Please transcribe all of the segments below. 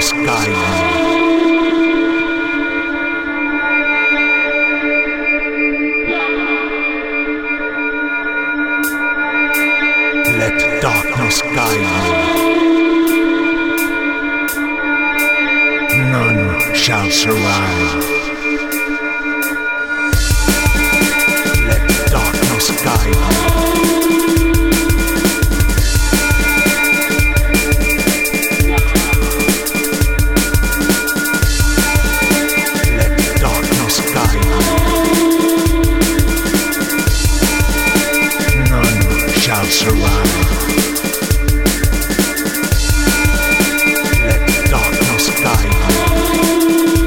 darkness guide me. Let darkness guide me. None shall survive. Let darkness guide me. Survive. Let darkness guide me.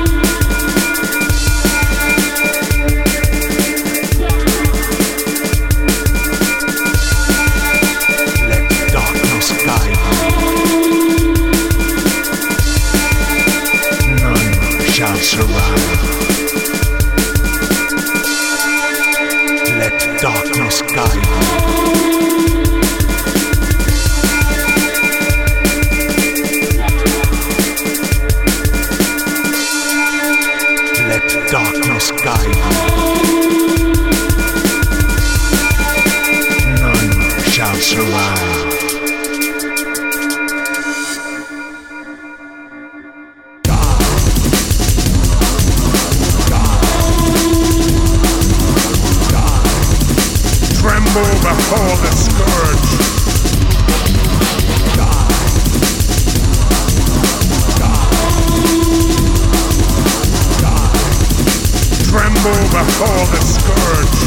Let darkness guide me. None shall survive. Let darkness guide me. Darkness guide me. None shall survive. Tremble before the scourge. Tremble before the scourge.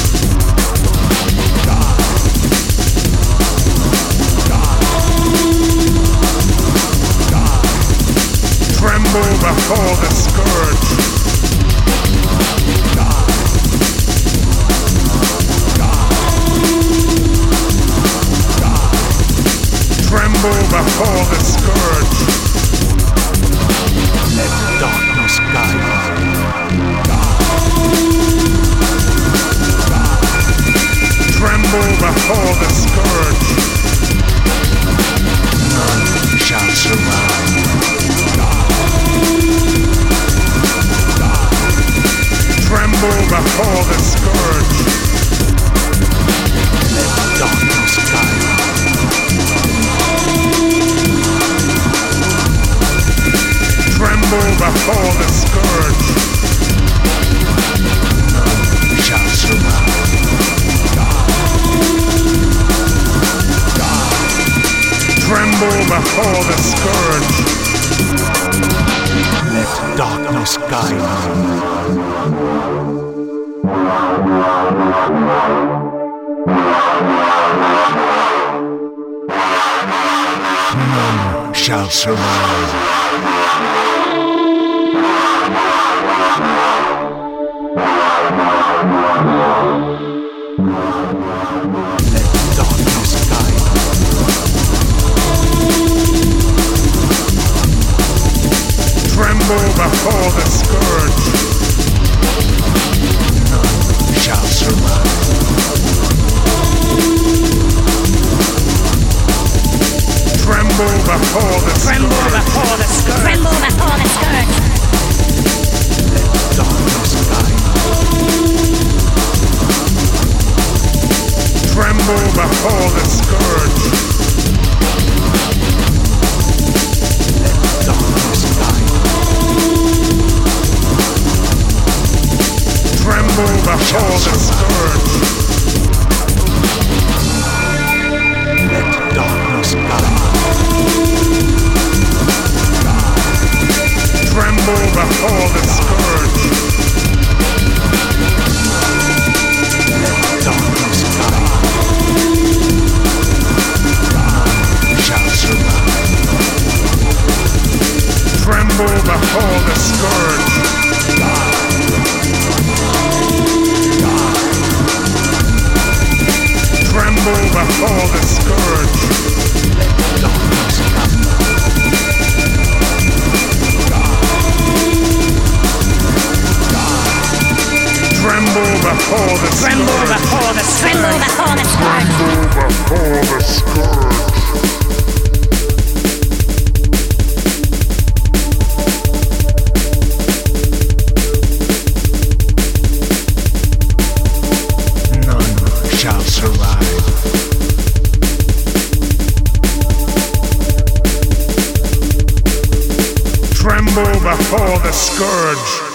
Tremble before the scourge. Tremble before the scourge. Let darkness guide me. Tremble before the scourge. None shall survive. Tremble before the scourge. Let darkness guide me. Tremble before the scourge. None shall survive. Tremble before the scourge. Let darkness guide me. None shall survive. Tremble before the scourge. None shall survive. Tremble before the scourge. Tremble before the scourge. Tremble before the scourge. Let darkness guide me. Tremble before the scourge. Let darkness guide me. Tremble before the scourge. Let darkness guide me. Tremble before the scourge. Let darkness guide me. None shall survive. Tremble before the scourge. Tremble before the scourge. Let darkness guide me. Tremble before the scourge. Tremble before the scourge. Tremble before the scourge. Tremble before the scourge. Tremble before the scourge.